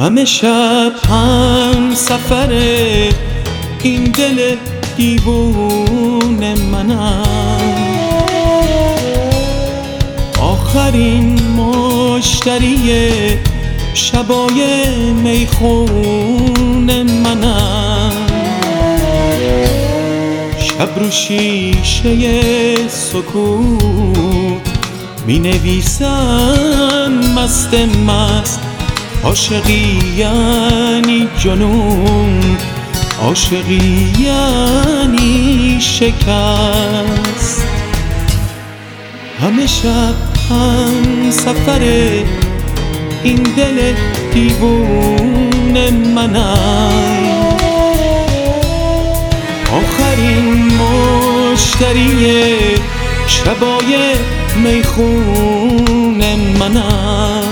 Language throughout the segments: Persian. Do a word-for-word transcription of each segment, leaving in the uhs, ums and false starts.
همه شب هم سفر این دل دیوونه منم، آخرین مشتری شبای میخونه منم. شب رو شیشه سکوت می نویسم مست مست، عاشقی یعنی جنون، عاشقی یعنی شکست. همه شب هم سفر این دل دیوونه منم، آخرین مشتری شبای میخونه منم.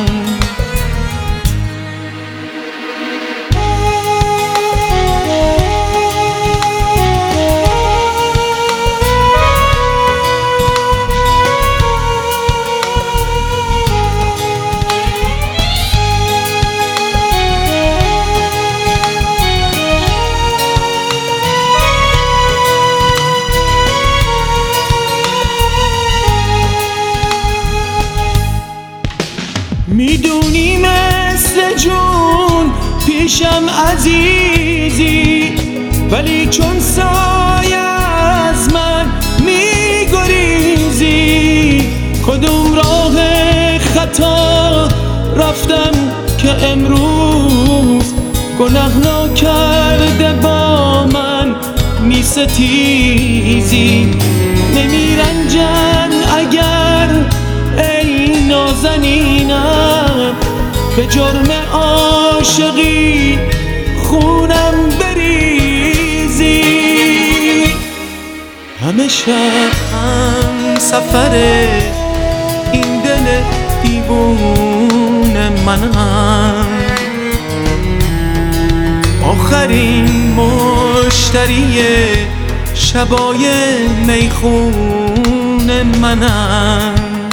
میدونی مثل جون پیشم عزیزی، ولی چون سایه از من میگریزی. کدوم راه خطا رفتم که امروز گناه ناکرده با من میستیزی. نمیرنجن اگر ای نازنینم به جرم عاشقی خونم بریزی. همه شب هم سفر این دل دیوونه منم، آخرین مشتری شبای میخونه منم.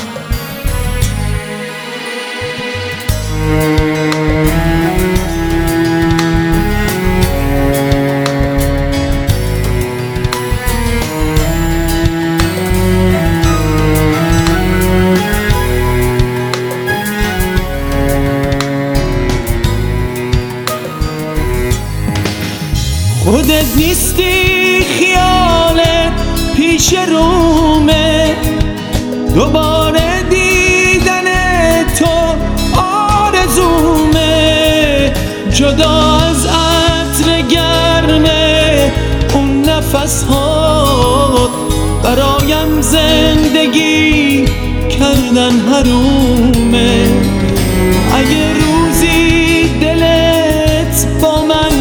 خودت نیستی خیالت پیش رومه، دوباره دیدن تو آرزومه. جدا از عطر گرمه اون نفس ها برایم زندگی کردن حرومه. اگه روزی دلت با من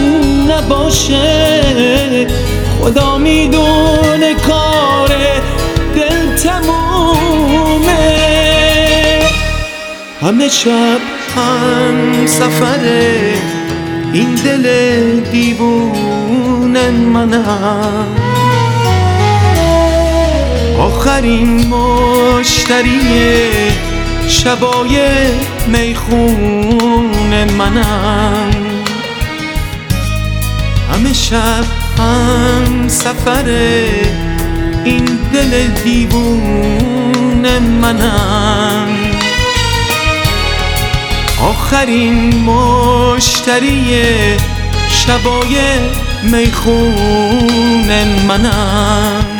نباشه، خدا میدونه کار دل تمومه. همه شب هم سفر این دل دیوونه منم، آخرین مشتری شبای میخونه منم. همه شب هم سفر این دل دیوونه منم، آخرین مشتری شبای میخونه منم.